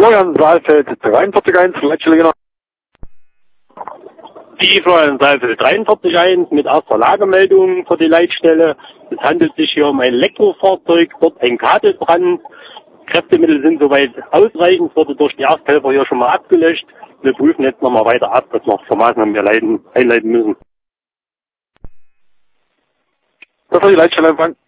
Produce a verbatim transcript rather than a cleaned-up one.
Florian Saalfeld dreiundvierzig eins, Leitstelle genau. Die Florian Saalfeld dreiundvierzig eins mit erster Lagemeldung für die Leitstelle. Es handelt sich hier um ein Elektrofahrzeug, dort ein Kabelbrand. Kräftemittel sind soweit ausreichend, wurde durch die Ersthelfer hier schon mal abgelöscht. Wir prüfen jetzt nochmal weiter ab, was noch für Maßnahmen wir leiten, einleiten müssen. Das war die Leitstelle, Empfang.